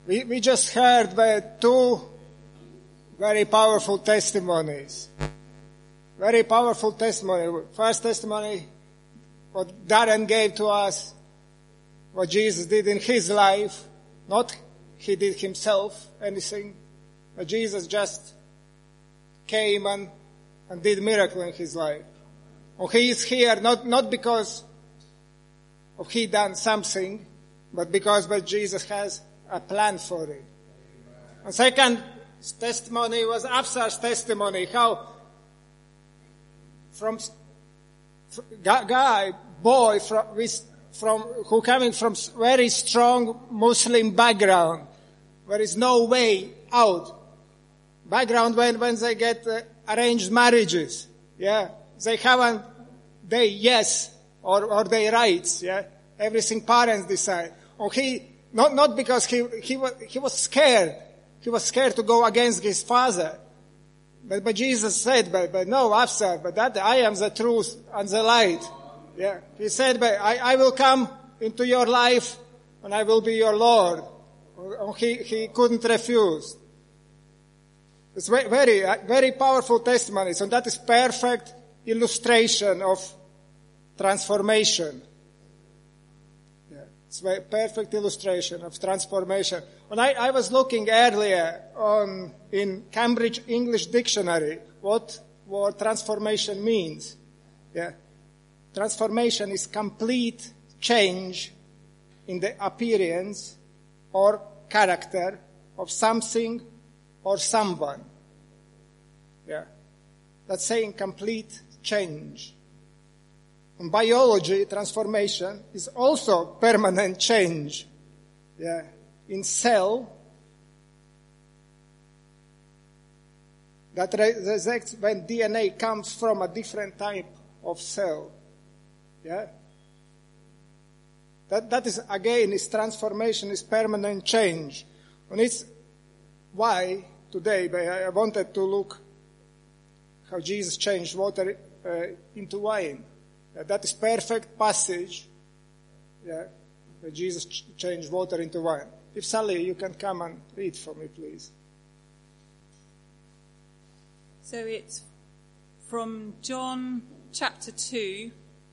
We just heard two very powerful testimonies. Very powerful testimony. First testimony, what Darren gave to us, what Jesus did in his life. Not he did himself anything, but Jesus just came and did miracle in his life. Or he is here not because of he done something, but because Jesus has a plan for it. And second testimony was Afsar's testimony, how from boy who coming from very strong Muslim background, there is no way out. Background when they get arranged marriages, yeah, they haven't they yes or their rights, yeah, everything parents decide. Or he not because he was scared. He was scared to go against his father. But Jesus said, but no, Afsar, but that I am the truth and the light. Yeah. He said, but I will come into your life and I will be your Lord. He couldn't refuse. It's very, very powerful testimonies, and that is perfect illustration of transformation. Yeah. It's a perfect illustration of transformation. When I was looking earlier in Cambridge English Dictionary, what word transformation means. Yeah. Transformation is complete change in the appearance or character of something or someone. Yeah. That's saying complete change. In biology, transformation is also permanent change. Yeah. In cell, that rejects when DNA comes from a different type of cell. Yeah. That is, again, is transformation, is permanent change. And it's why today I wanted to look how Jesus changed water into wine. That is perfect passage. Yeah. Where Jesus changed water into wine. If Sally, you can come and read for me, please. So it's from John chapter 2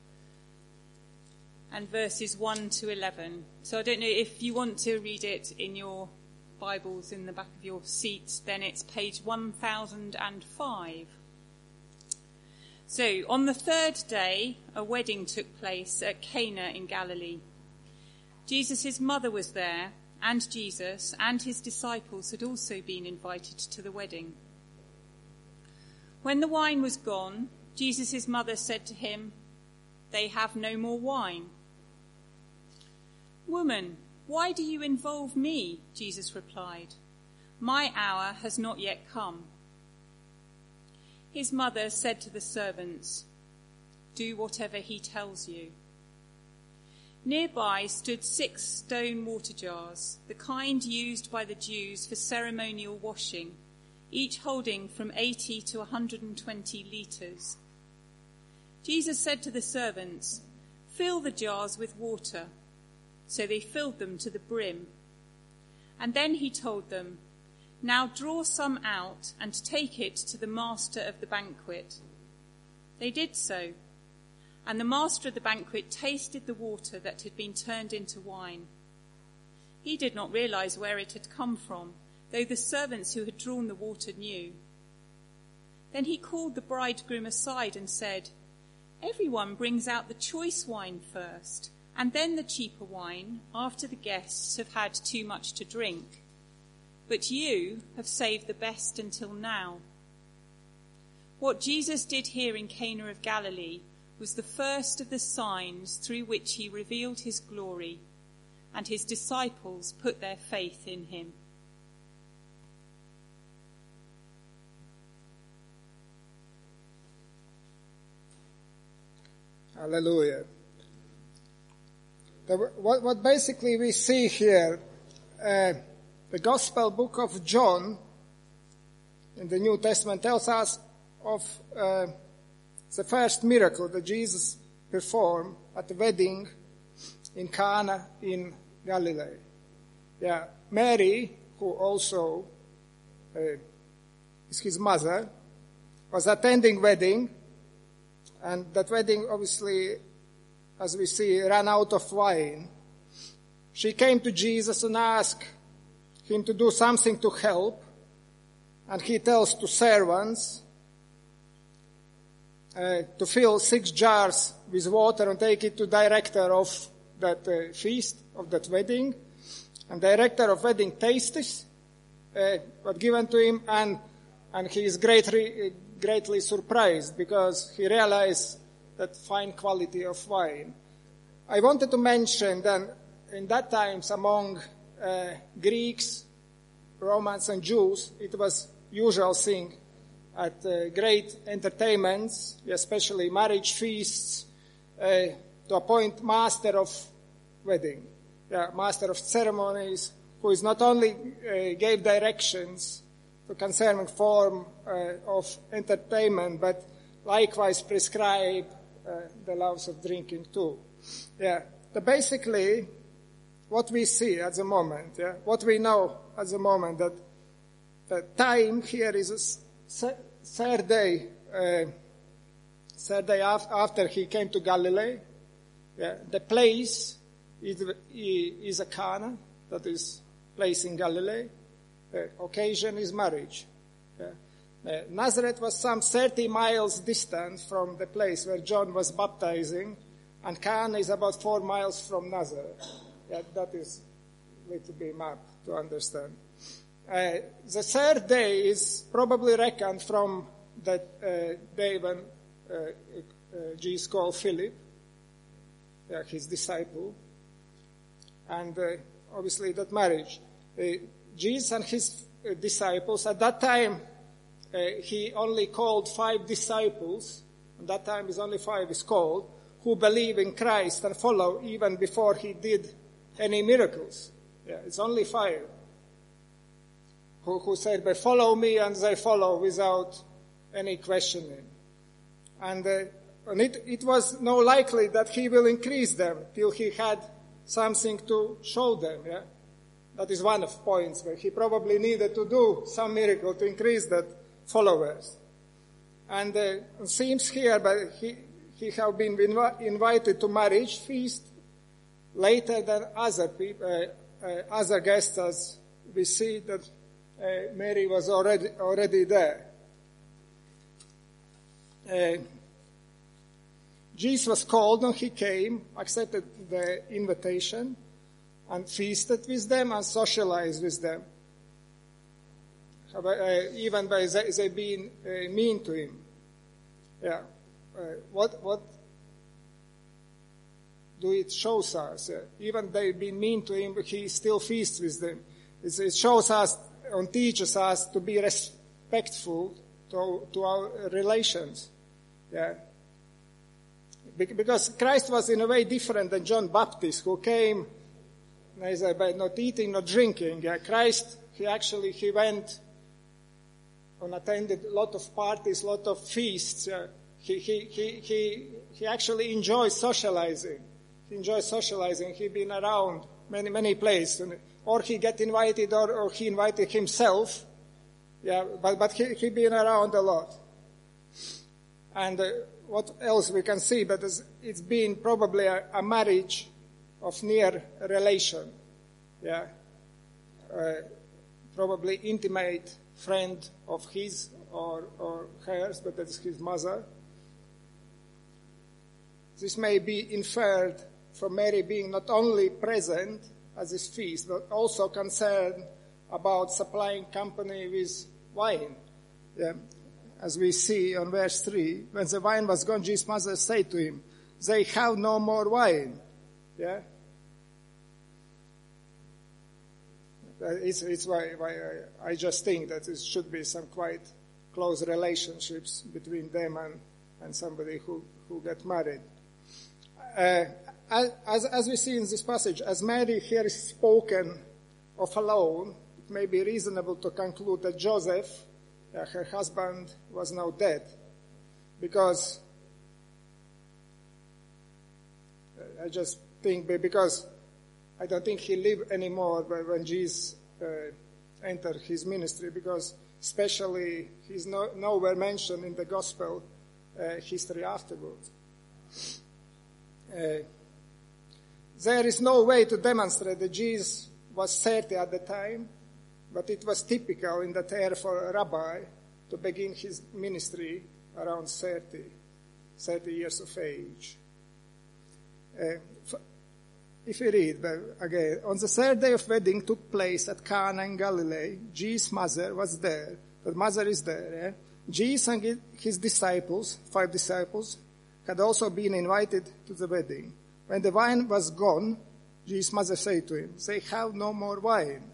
and verses 1 to 11. So I don't know if you want to read it in your Bibles in the back of your seats, then it's page 1005. So on the third day, a wedding took place at Cana in Galilee. Jesus' mother was there, and Jesus and his disciples had also been invited to the wedding. When the wine was gone, Jesus' mother said to him, "They have no more wine." "Woman, why do you involve me?" Jesus replied. "My hour has not yet come." His mother said to the servants, "Do whatever he tells you." Nearby stood 6 stone water jars, the kind used by the Jews for ceremonial washing, each holding from 80 to 120 litres. Jesus said to the servants, "Fill the jars with water." So they filled them to the brim. And then he told them, "Now draw some out and take it to the master of the banquet." They did so. And the master of the banquet tasted the water that had been turned into wine. He did not realize where it had come from, though the servants who had drawn the water knew. Then he called the bridegroom aside and said, "Everyone brings out the choice wine first, and then the cheaper wine after the guests have had too much to drink. But you have saved the best until now." What Jesus did here in Cana of Galilee was the first of the signs through which he revealed his glory, and his disciples put their faith in him. Hallelujah. What basically we see here, the Gospel book of John in the New Testament tells us of the first miracle that Jesus performed at the wedding in Cana in Galilee. Yeah, Mary, who also is his mother, was attending wedding, and that wedding obviously, as we see, ran out of wine. She came to Jesus and asked him to do something to help, and he tells to servants to fill 6 jars with water and take it to director of that feast, of that wedding. And director of wedding tastes what given to him, and he is greatly surprised because he realized that fine quality of wine. I wanted to mention that in that times among Greeks, Romans and Jews, it was usual thing at great entertainments, especially marriage feasts, to appoint master of wedding, master of ceremonies, who is not only gave directions to concerning form of entertainment, but likewise prescribe the laws of drinking too. But basically, what we see at the moment, what we know at the moment, that the time here is a third day after he came to Galilee. The place is a Cana, that is place in Galilee. The occasion is marriage. Nazareth was some 30 miles distant from the place where John was baptizing, and Cana is about 4 miles from Nazareth. That is a little bit map to understand. The third day is probably reckoned from that day when Jesus called Philip, his disciple, and obviously that marriage. Jesus and his disciples, at that time, he only called 5 disciples, and that time is only 5 is called, who believe in Christ and follow even before he did any miracles. It's only 5 who said, "But follow me," and they follow without any questioning. And it was no likely that he will increase them till he had something to show them. That is one of points where he probably needed to do some miracle to increase that followers. And it seems here, but he have been invited to marriage feast later than other people, other guests, as we see that Mary was already there. Jesus was called and he came, accepted the invitation, and feasted with them and socialized with them. Even by they being mean to him. What do it shows us? Even they being mean to him, he still feasts with them. It shows us and teaches us to be respectful to our relations. Because Christ was in a way different than John Baptist, who came by not eating, not drinking. Christ, he went and attended a lot of parties, a lot of feasts. He actually enjoys socializing. He been around many places, or he get invited, or he invited himself. But he been around a lot. And what else we can see? But it's been probably a marriage of near relation. Probably intimate friend of his or hers, but that is his mother. This may be inferred from Mary being not only present at this feast, but also concerned about supplying company with wine. As we see on verse 3, when the wine was gone, Jesus' mother said to him, "They have no more wine." It's why I just think that it should be some quite close relationships between them and somebody who get married. As we see in this passage, as Mary here is spoken of alone, it may be reasonable to conclude that Joseph, her husband, was now dead. Because I just think because I don't think he lived anymore when Jesus entered his ministry, because especially he's nowhere mentioned in the gospel history afterwards. There is no way to demonstrate that Jesus was 30 at the time, but it was typical in that era for a rabbi to begin his ministry around 30 years of age. If you read again, on the third day of wedding took place at Cana in Galilee. Jesus' mother was there. The mother is there. Jesus and his disciples, 5 disciples, had also been invited to the wedding. When the wine was gone, Jesus' mother said to him, "They have no more wine."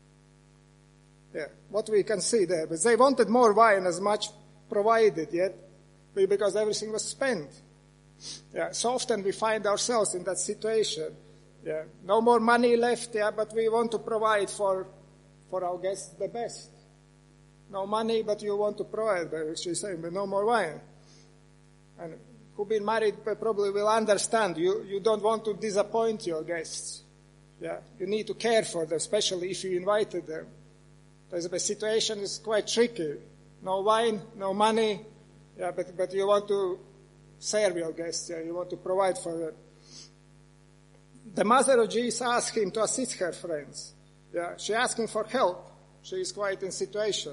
What we can see there. But they wanted more wine, as much provided yet, because everything was spent. So often we find ourselves in that situation. No more money left, but we want to provide for our guests the best. No money, but you want to provide, she's saying, but no more wine. And who've been married probably will understand. You don't want to disappoint your guests. You need to care for them, especially if you invited them. The situation is quite tricky. No wine, no money, but you want to serve your guests, you want to provide for them. The mother of Jesus asked him to assist her friends. She asked him for help. She is quite in situation.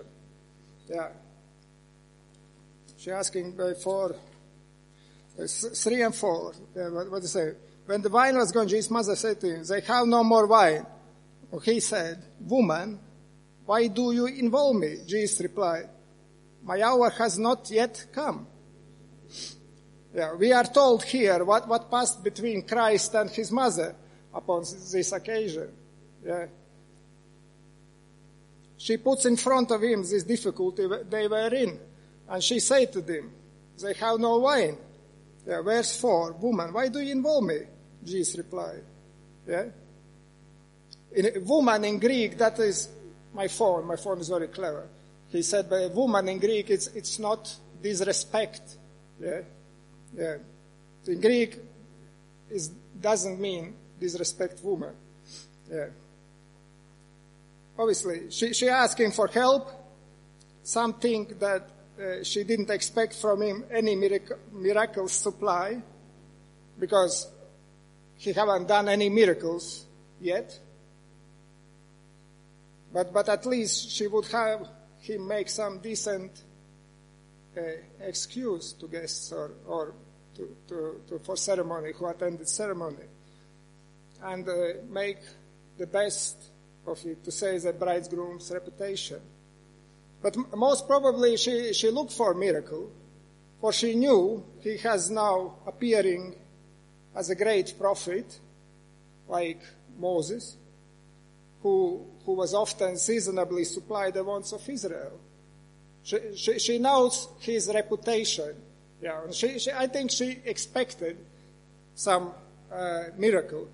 She asking for 3 and 4. What do you say? When the wine was gone, Jesus' mother said to him, "They have no more wine." He said, "Woman, why do you involve me?" Jesus replied, "My hour has not yet come." We are told here what passed between Christ and his mother upon this occasion. She puts in front of him this difficulty they were in. And she said to them, "They have no wine." Verse 4, "Woman, why do you involve me?" Jesus replied. Woman in Greek, that is my phone. My phone is very clever. He said, but woman in Greek, it's not disrespect. In Greek, it doesn't mean disrespect woman. Obviously, she asked him for help, something that she didn't expect from him any miracle supply, because he haven't done any miracles yet. But at least she would have him make some decent excuse to guests or for ceremony, who attended ceremony, and make the best of it to save the bridegroom's reputation. But most probably she looked for a miracle, for she knew he has now appearing as a great prophet, like Moses, who was often seasonably supplied the wants of Israel. She knows his reputation. I think she expected some miracle.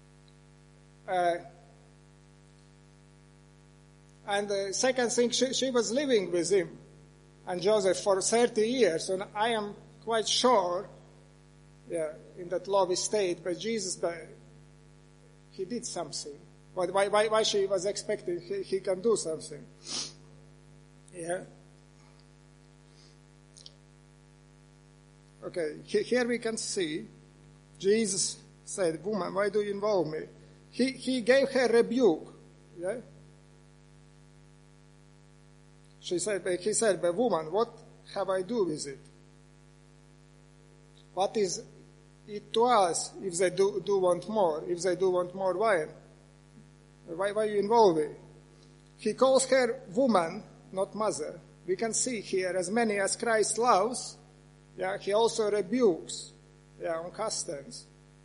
And the second thing, she was living with him and Joseph for 30 years. And I am quite sure, in that love state, but Jesus, he did something. Why she was expecting he can do something. Okay, here we can see Jesus said, "Woman, why do you involve me?" He gave her rebuke. He said, "But woman, what have I do with it? What is it to us if they do want more, if they do want more wine? Why you involve me?" He calls her woman, not mother. We can see here, as many as Christ loves, he also rebukes on customs.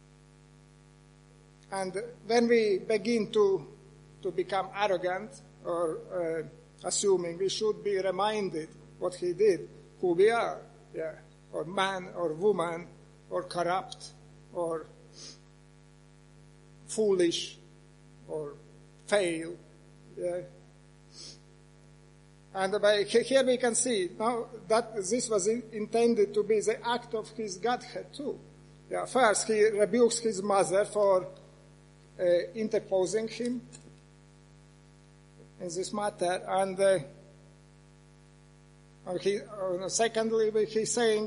And when we begin to become arrogant or assuming, we should be reminded what he did, who we are, or man or woman, or corrupt, or foolish, or fail. And here we can see now that this was intended to be the act of his Godhead too. First, he rebukes his mother for interposing him in this matter. And secondly, he's saying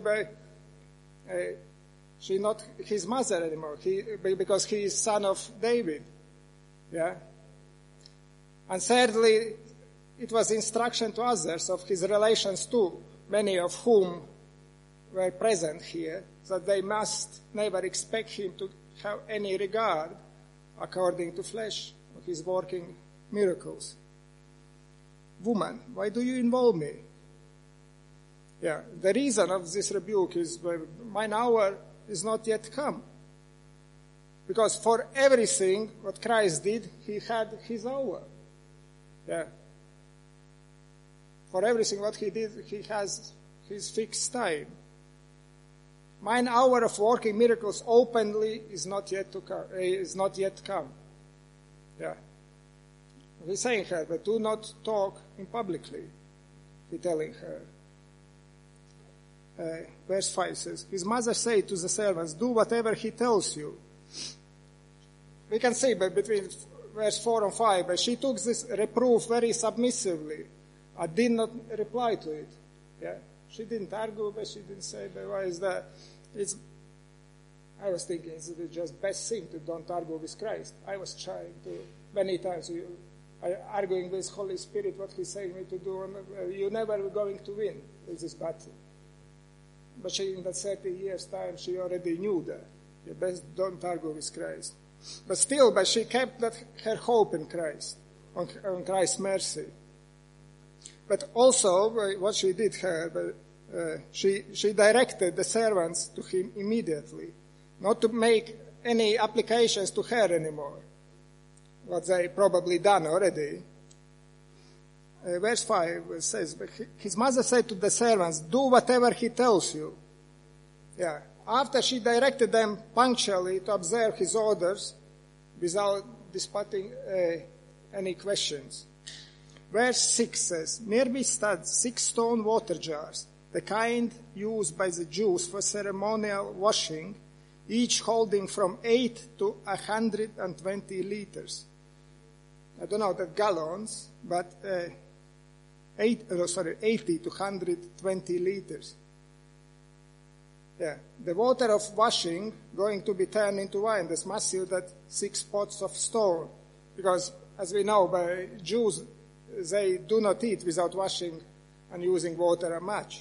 she's not his mother anymore, because he is son of David. Yeah. And thirdly, it was instruction to others of his relations too, many of whom were present here, that they must never expect him to have any regard according to flesh of his working miracles. Woman, why do you involve me? Yeah, the reason of this rebuke is mine hour is not yet come. Because for everything what Christ did, he had his hour. Yeah. For everything what he did, he has his fixed time. Mine hour of working miracles openly is not yet come. Yeah. He's saying her, but do not talk in publicly. He's telling her. Verse 5 says, his mother said to the servants, do whatever he tells you. We can see but between verse 4 and 5, but she took this reproof very submissively. I did not reply to it. Yeah. She didn't argue, but she didn't say, but why is that? I was thinking it's just best thing to don't argue with Christ. I was trying to, many times, arguing with Holy Spirit what he's saying me to do, and you're never going to win with this battle. But she, in that 30 years' time, she already knew that. You best don't argue with Christ. But she kept her hope in Christ, on Christ's mercy. But also, what she did she directed the servants to him immediately, not to make any applications to her anymore, what they probably done already. Verse 5 says, his mother said to the servants, do whatever he tells you. Yeah. After she directed them punctually to observe his orders without disputing any questions. Verse 6 says, nearby stood 6 stone water jars, the kind used by the Jews for ceremonial washing, each holding from 8 to 120 liters. I don't know the gallons, but 80 to 120 liters. Yeah, the water of washing going to be turned into wine. That's massive, that 6 pots of stone. Because, as we know, by Jews, they do not eat without washing and using water much.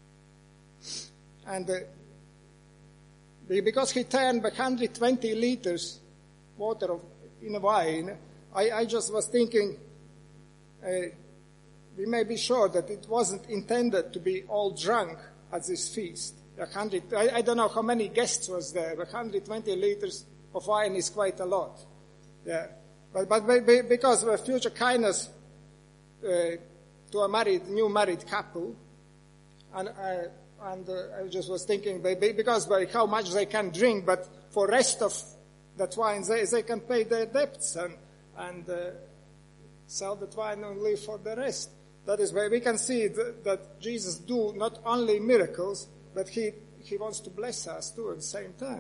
And because he turned 120 liters water in wine, I just was thinking, we may be sure that it wasn't intended to be all drunk at this feast. I don't know how many guests was there, but 120 liters of wine is quite a lot. Yeah, but because of a future kindness to a new married couple, and I just was thinking, because by how much they can drink, but for rest of that wine, they can pay their debts and sell that wine and live for the rest. That is why we can see that Jesus do not only miracles, but he wants to bless us too at the same time.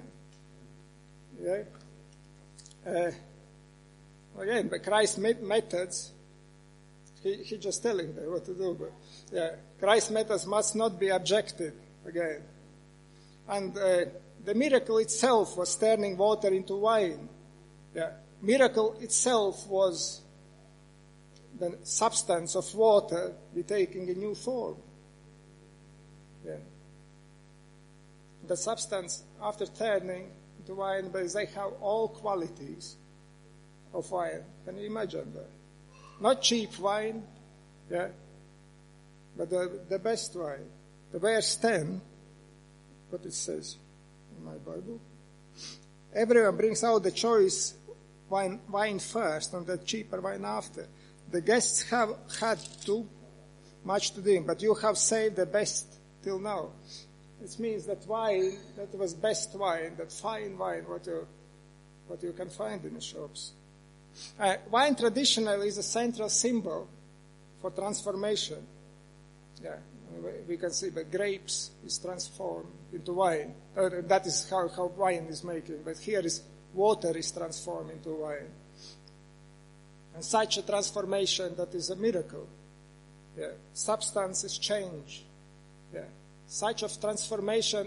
Yeah. Again, by Christ's methods, he just telling them what to do. But yeah, Christ's methods must not be objected again. And the miracle itself was turning water into wine. Yeah, miracle itself was the substance of water be taking a new form. Yeah. The substance, after turning into wine, but they have all qualities of wine. Can you imagine that? Not cheap wine, yeah, but the best wine. The verse 10, what it says in my Bible. Everyone brings out the choice wine first and the cheaper wine after. The guests have had too much to drink, but you have saved the best till now. It means that wine, that was best wine, that fine wine, what you can find in the shops. Wine traditionally is a central symbol for transformation. Yeah, we can see that grapes is transformed into wine. That is how wine is making. But here is water is transformed into wine. And such a transformation, that is a miracle. Yeah. Substances change. Yeah. Such a transformation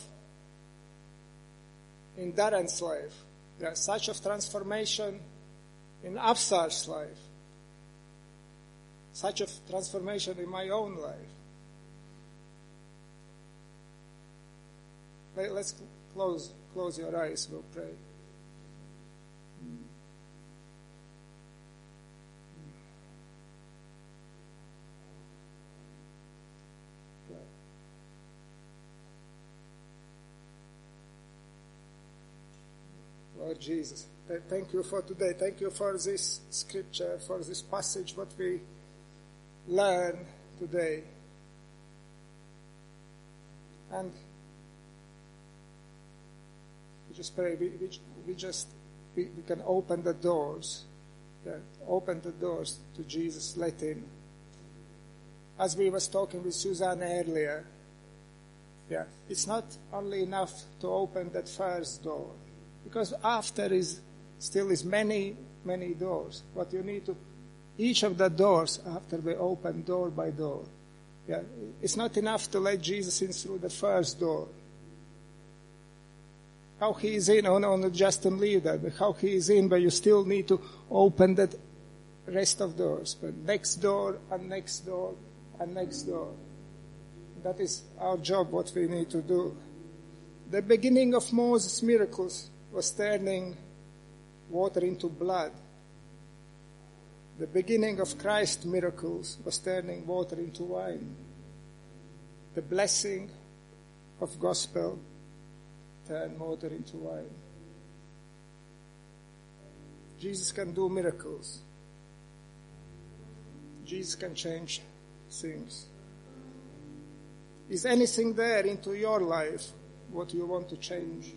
in Darren's life. Yeah. Such a transformation in Avsar's life. Such a transformation in my own life. Let's close your eyes, we'll pray. Lord Jesus, thank you for today. Thank you for this scripture, for this passage, what we learn today. And we just pray, we can open the doors. Yeah, open the doors to Jesus, let him. As we was talking with Susanna earlier, yeah, it's not only enough to open that first door. Because after still is many, many doors. What you need to, each of the doors, after we open door by door. Yeah, it's not enough to let Jesus in through the first door. How he is in, not just and leave that, but how he is in, but you still need to open that rest of doors. But next door, and next door, and next door. That is our job, what we need to do. The beginning of Moses' miracles was turning water into blood. The beginning of Christ's miracles was turning water into wine. The blessing of gospel turned water into wine. Jesus can do miracles. Jesus can change things. Is anything there into your life what you want to change?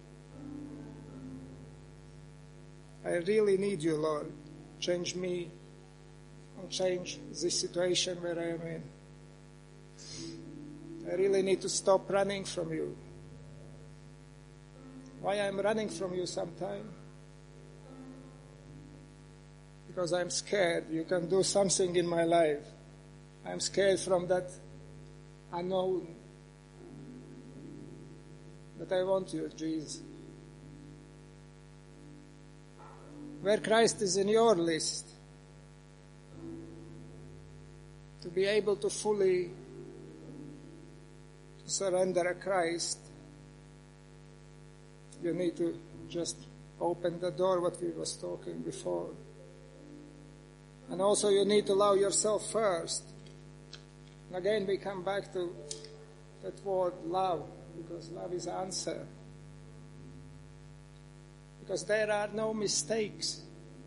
I really need you, Lord. Change me and change this situation where I am in. I really need to stop running from you. Why I'm running from you sometimes? Because I'm scared you can do something in my life. I'm scared from that unknown. But I want you, Jesus. Where Christ is in your list, to be able to fully surrender a Christ, you need to just open the door, what we was talking before. And also you need to allow yourself first. And again we come back to that word love, because love is the answer. Because there are no mistakes.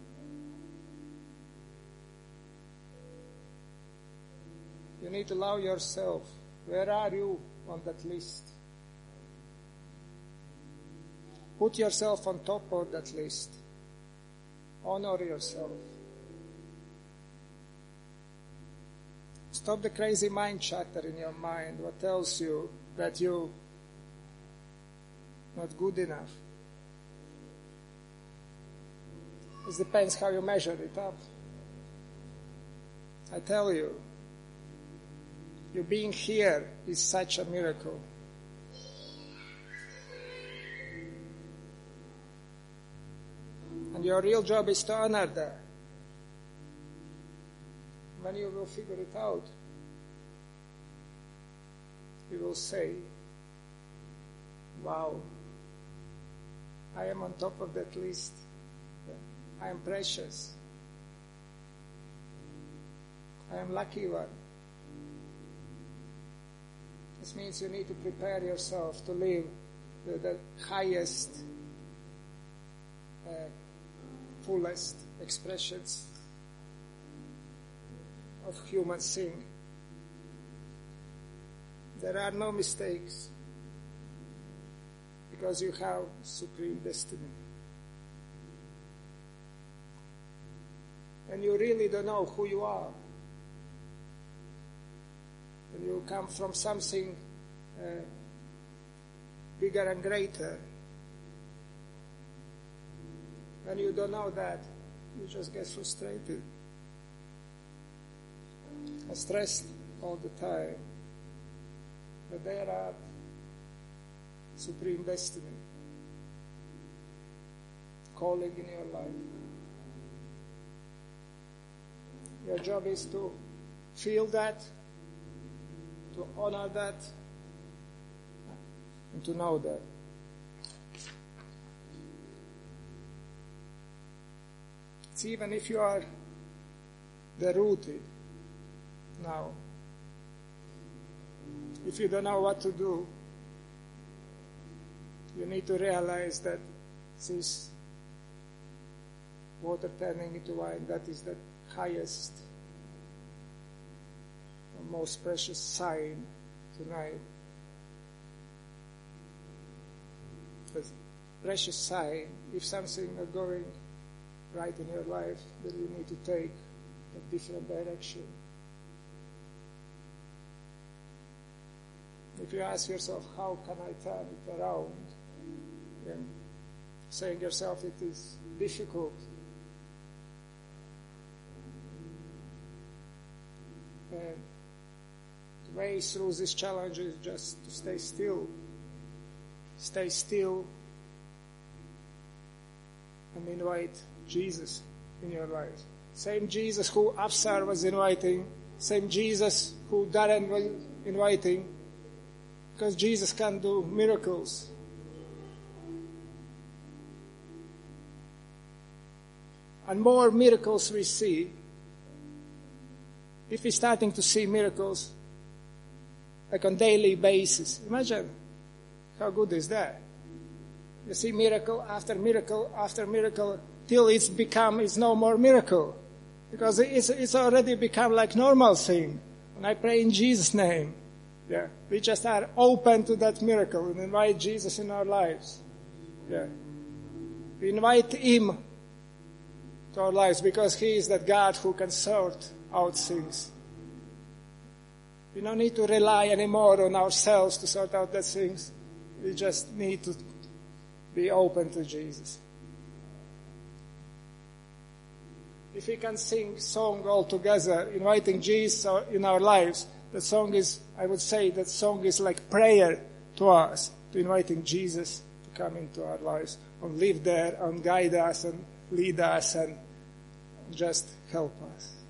You need to allow yourself. Where are you on that list? Put yourself on top of that list. Honor yourself. Stop the crazy mind chatter in your mind, what tells you that you're not good enough. It depends how you measure it up. I tell you, you being here is such a miracle. And your real job is to honor that. When you will figure it out, you will say, wow, I am on top of that list. I am precious. I am lucky one. This means you need to prepare yourself to live the highest, fullest expressions of human sin. There are no mistakes because you have supreme destiny. And you really don't know who you are. And you come from something bigger and greater. When you don't know that, you just get frustrated and stressed all the time. But there are supreme destiny calling in your life. Your job is to feel that, to honor that, and to know that. It's even if you are derooted now, if you don't know what to do, you need to realize that this water turning into wine, that is the highest and most precious sign tonight. The precious sign, if something is going right in your life, then you need to take a different direction. If you ask yourself, how can I turn it around? And saying yourself it is difficult. And the way through this challenge is just to stay still. Stay still and invite Jesus in your life. Same Jesus who Absar was inviting, same Jesus who Darren was inviting, because Jesus can do miracles. And more miracles we see, if we're starting to see miracles like on daily basis, imagine how good is that? You see miracle after miracle after miracle till it's no more miracle. Because it's already become like normal thing. And I pray in Jesus' name. Yeah. We just are open to that miracle and invite Jesus in our lives. Yeah. We invite Him to our lives because He is that God who can sort out things. We don't need to rely anymore on ourselves to sort out those things. We just need to be open to Jesus. If we can sing song all together, inviting Jesus in our lives, that song is, I would say, that song is like prayer to us, to inviting Jesus to come into our lives and live there and guide us and lead us and just help us.